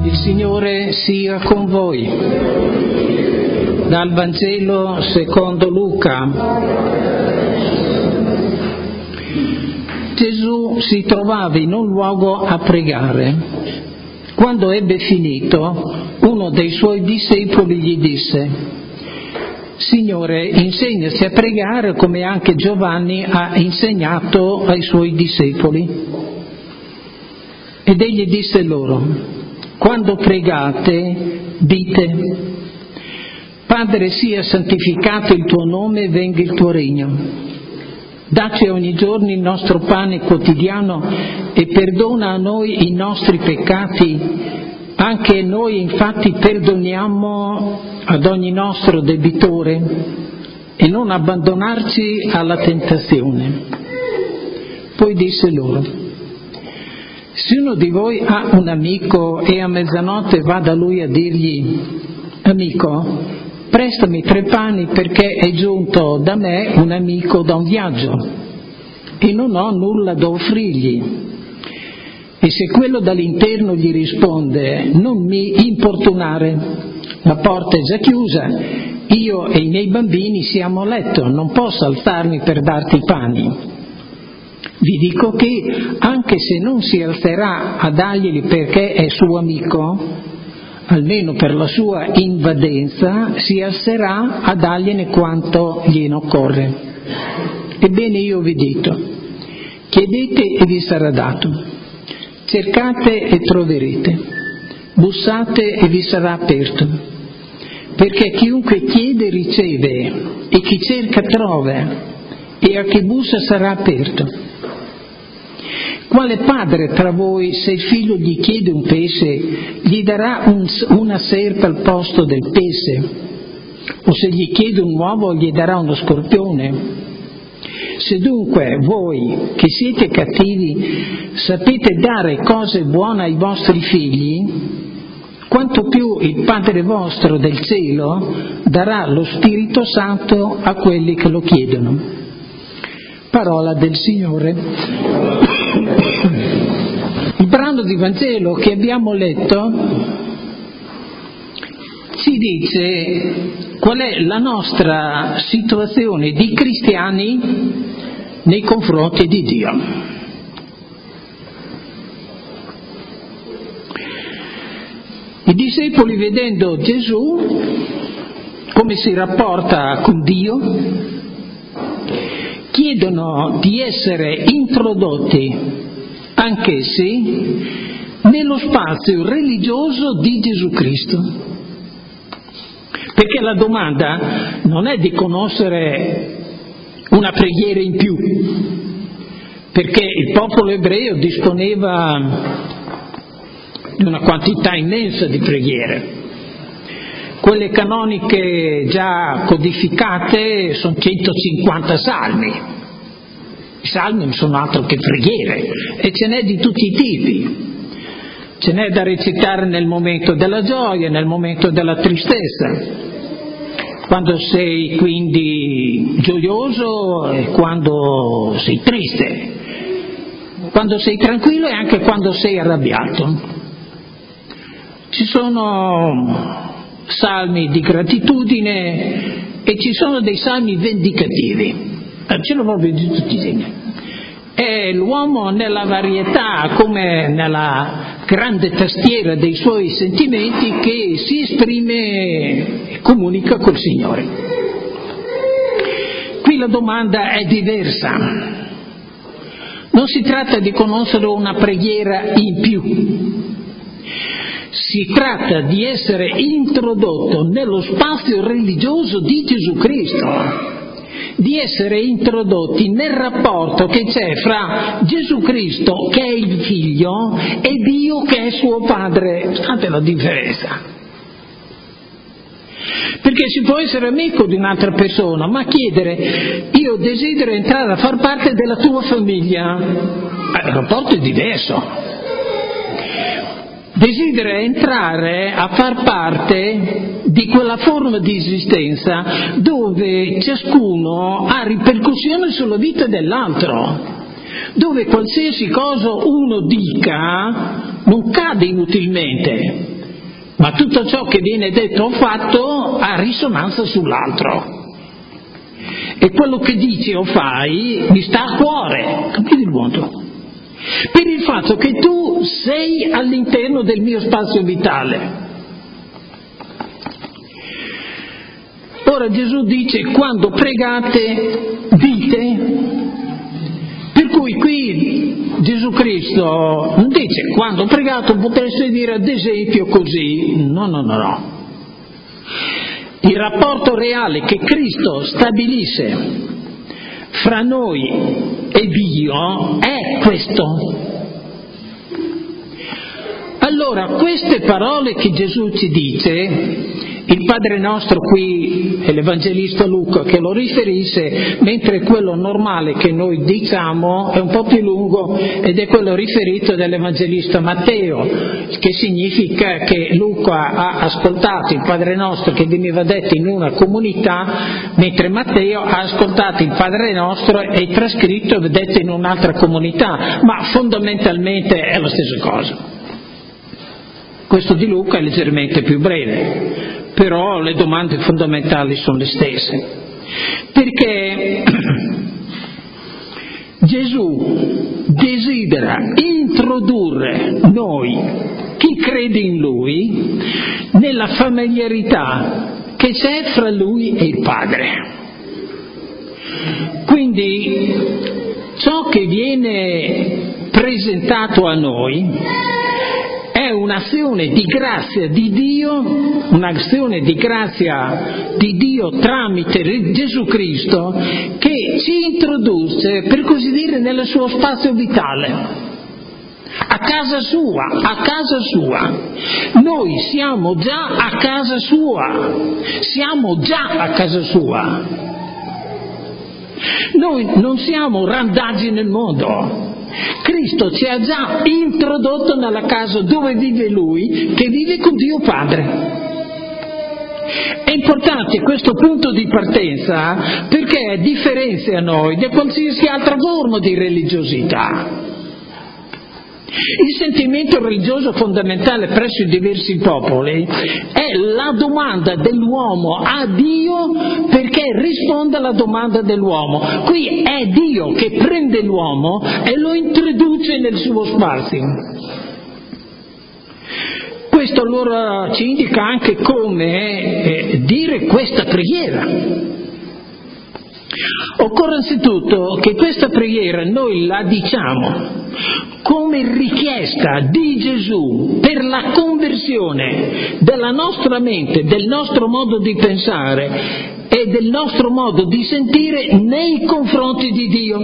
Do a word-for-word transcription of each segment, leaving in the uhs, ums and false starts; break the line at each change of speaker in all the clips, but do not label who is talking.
Il Signore sia con voi. Dal Vangelo secondo Luca. Gesù si trovava in un luogo a pregare. Quando ebbe finito, uno dei suoi discepoli gli disse: Signore, insegnaci a pregare come anche Giovanni ha insegnato ai suoi discepoli. Ed egli disse loro: quando pregate, dite: Padre, sia santificato il tuo nome, venga il tuo regno. Dacci ogni giorno il nostro pane quotidiano e perdona a noi i nostri peccati, anche noi infatti perdoniamo ad ogni nostro debitore, e non abbandonarci alla tentazione. Poi disse loro: se uno di voi ha un amico e a mezzanotte va da lui a dirgli: amico, prestami tre pani perché è giunto da me un amico da un viaggio e non ho nulla da offrirgli. E se quello dall'interno gli risponde: non mi importunare, la porta è già chiusa, io e i miei bambini siamo a letto, non posso alzarmi per darti i pani. Vi dico che anche se non si alzerà a darglieli perché è suo amico, almeno per la sua invadenza si alzerà a dargliene quanto gliene occorre. Ebbene io vi dico: chiedete e vi sarà dato, cercate e troverete, bussate e vi sarà aperto, perché chiunque chiede riceve, e chi cerca trova, e a chi bussa sarà aperto. Quale padre tra voi, se il figlio gli chiede un pesce, gli darà un, una serpe al posto del pesce? O se gli chiede un uovo, gli darà uno scorpione? Se dunque voi, che siete cattivi, sapete dare cose buone ai vostri figli, quanto più il Padre vostro del cielo darà lo Spirito Santo a quelli che lo chiedono. Parola del Signore. Il brano di Vangelo che abbiamo letto ci dice qual è la nostra situazione di cristiani nei confronti di Dio. I discepoli, vedendo Gesù come si rapporta con Dio, chiedono di essere introdotti anch'essi nello spazio religioso di Gesù Cristo. Perché la domanda non è di conoscere una preghiera in più, perché il popolo ebreo disponeva di una quantità immensa di preghiere. Quelle canoniche già codificate sono centocinquanta salmi. I salmi non sono altro che preghiere, e ce n'è di tutti i tipi. Ce n'è da recitare nel momento della gioia, nel momento della tristezza, quando sei quindi gioioso e quando sei triste, quando sei tranquillo e anche quando sei arrabbiato. Ci sono salmi di gratitudine e ci sono dei salmi vendicativi. Ce lo proprio di tutti i segni. È l'uomo nella varietà, come nella grande tastiera dei suoi sentimenti, che si esprime e comunica col Signore. Qui la domanda è diversa. Non si tratta di conoscere una preghiera in più. Si tratta di essere introdotto nello spazio religioso di Gesù Cristo, di essere introdotti nel rapporto che c'è fra Gesù Cristo, che è il Figlio, e Dio, che è suo Padre. Scusate la differenza. Perché si può essere amico di un'altra persona, ma chiedere: io desidero entrare a far parte della tua famiglia, il rapporto è diverso. Desidera entrare a far parte di quella forma di esistenza dove ciascuno ha ripercussione sulla vita dell'altro, dove qualsiasi cosa uno dica non cade inutilmente, ma tutto ciò che viene detto o fatto ha risonanza sull'altro. E quello che dici o fai mi sta a cuore, capite il punto? Per il fatto che tu sei all'interno del mio spazio vitale. Ora Gesù dice: quando pregate, dite. Per cui qui Gesù Cristo non dice: quando pregate potreste dire ad esempio così. No, no, no, no. Il rapporto reale che Cristo stabilisce fra noi e Dio è questo. Allora, queste parole che Gesù ci dice, il Padre nostro qui è l'Evangelista Luca che lo riferisce, mentre quello normale che noi diciamo è un po' più lungo ed è quello riferito dall'Evangelista Matteo, che significa che Luca ha ascoltato il Padre nostro che veniva detto in una comunità, mentre Matteo ha ascoltato il Padre nostro e trascritto e detto in un'altra comunità, ma fondamentalmente è la stessa cosa. Questo di Luca è leggermente più breve, però le domande fondamentali sono le stesse. Perché Gesù desidera introdurre noi, chi crede in Lui, nella familiarità che c'è fra Lui e il Padre. Quindi ciò che viene presentato a noi è un'azione di grazia di Dio, un'azione di grazia di Dio tramite Gesù Cristo che ci introduce, per così dire, nel suo spazio vitale, a casa sua, a casa sua. Noi siamo già a casa sua, siamo già a casa sua. Noi non siamo randaggi nel mondo. Cristo ci ha già introdotto nella casa dove vive Lui, che vive con Dio Padre. È importante questo punto di partenza perché differenzia noi da qualsiasi altra forma di religiosità. Il sentimento religioso fondamentale presso i diversi popoli è la domanda dell'uomo a Dio perché risponde alla domanda dell'uomo. Qui è Dio che prende l'uomo e lo introduce nel suo spazio. Questo allora ci indica anche come eh, dire questa preghiera. Occorre anzitutto che questa preghiera noi la diciamo come richiesta di Gesù per la conversione della nostra mente, del nostro modo di pensare e del nostro modo di sentire nei confronti di Dio.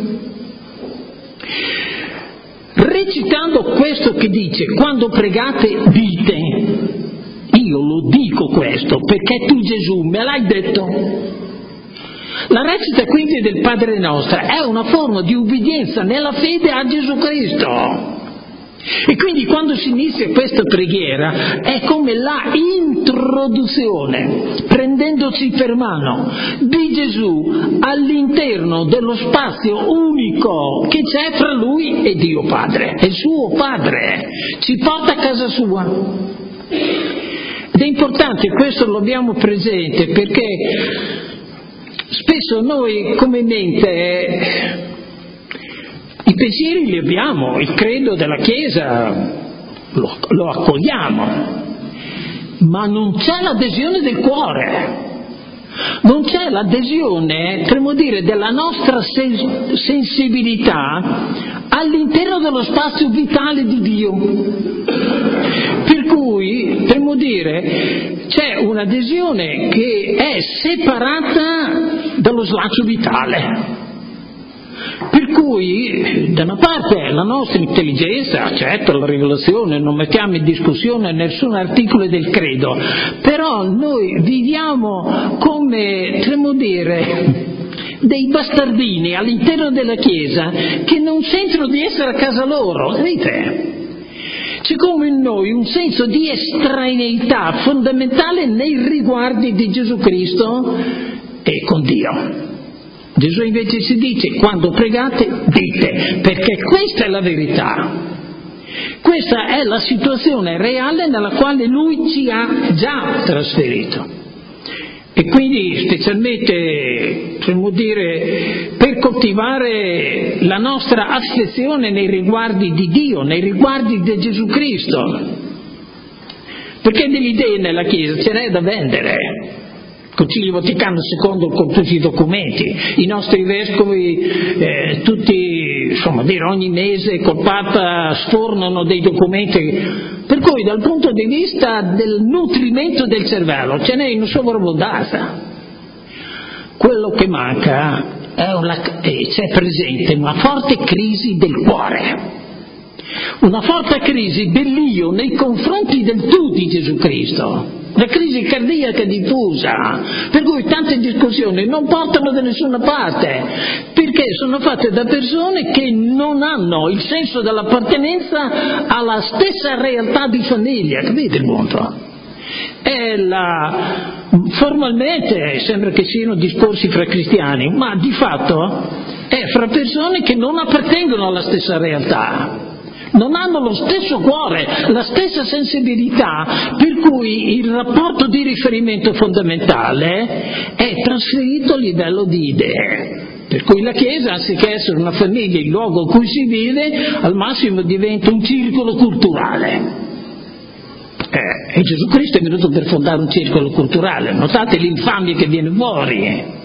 Recitando questo che dice: quando pregate dite, io lo dico questo perché tu Gesù me l'hai detto. La recita quindi del Padre nostro è una forma di ubbidienza nella fede a Gesù Cristo. E quindi quando si inizia questa preghiera è come la introduzione, prendendoci per mano, di Gesù all'interno dello spazio unico che c'è tra Lui e Dio Padre. È il suo Padre, ci porta a casa sua. Ed è importante, questo lo abbiamo presente, perché spesso noi come mente eh, i pensieri li abbiamo, il credo della Chiesa lo, lo accogliamo, ma non c'è l'adesione del cuore, non c'è l'adesione, potremmo dire, della nostra sen- sensibilità all'interno dello spazio vitale di Dio. Per cui, potremmo dire, c'è un'adesione che è separata dallo slaccio vitale. Per cui, da una parte, la nostra intelligenza accetta la rivelazione, non mettiamo in discussione nessun articolo del credo, però noi viviamo come, potremmo dire, dei bastardini all'interno della Chiesa che non sentono di essere a casa loro, vedete? C'è come in noi un senso di estraneità fondamentale nei riguardi di Gesù Cristo e con Dio. Gesù invece si dice: quando pregate dite, perché questa è la verità. Questa è la situazione reale nella quale Lui ci ha già trasferito. E quindi specialmente, potremmo dire, per coltivare la nostra affezione nei riguardi di Dio, nei riguardi di Gesù Cristo, perché delle idee nella Chiesa ce n'è da vendere. Concilio Vaticano secondo con tutti i documenti, i nostri vescovi eh, tutti, insomma, dire ogni mese col Papa sfornano dei documenti, per cui dal punto di vista del nutrimento del cervello ce n'è in sovrabbondanza. Quello che manca è una, eh, c'è presente una forte crisi del cuore, una forte crisi dell'io nei confronti del tu di Gesù Cristo. La crisi cardiaca diffusa, per cui tante discussioni non portano da nessuna parte, perché sono fatte da persone che non hanno il senso dell'appartenenza alla stessa realtà di famiglia, capite il punto? È la, formalmente sembra che siano discorsi fra cristiani, ma di fatto è fra persone che non appartengono alla stessa realtà. Non hanno lo stesso cuore, la stessa sensibilità, per cui il rapporto di riferimento fondamentale è trasferito a livello di idee. Per cui la Chiesa, anziché essere una famiglia, il luogo in cui si vive, al massimo diventa un circolo culturale. Eh, e Gesù Cristo è venuto per fondare un circolo culturale, notate l'infamia che viene fuori.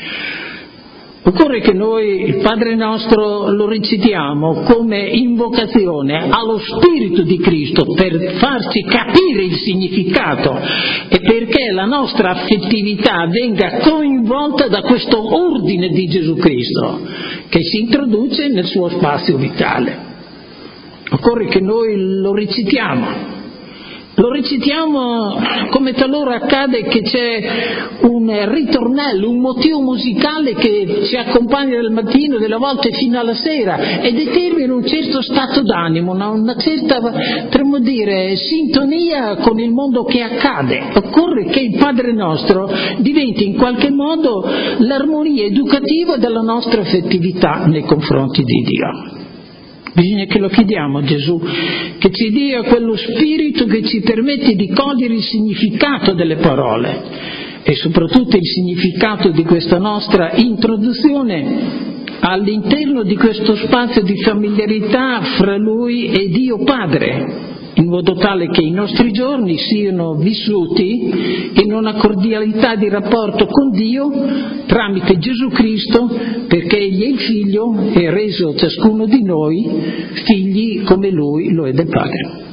Occorre che noi il Padre nostro lo recitiamo come invocazione allo Spirito di Cristo per farci capire il significato e perché la nostra affettività venga coinvolta da questo ordine di Gesù Cristo che si introduce nel suo spazio vitale. Occorre che noi lo recitiamo. Lo recitiamo come talora accade che c'è un ritornello, un motivo musicale che ci accompagna dal mattino, delle volte fino alla sera, e determina un certo stato d'animo, una, una certa, potremmo dire, sintonia con il mondo che accade. Occorre che il Padre nostro diventi in qualche modo l'armonia educativa della nostra affettività nei confronti di Dio. Bisogna che lo chiediamo a Gesù, che ci dia quello spirito che ci permette di cogliere il significato delle parole e soprattutto il significato di questa nostra introduzione all'interno di questo spazio di familiarità fra Lui e Dio Padre, in modo tale che i nostri giorni siano vissuti in una cordialità di rapporto con Dio tramite Gesù Cristo, perché Egli è il Figlio e reso ciascuno di noi figli come Lui lo è del Padre.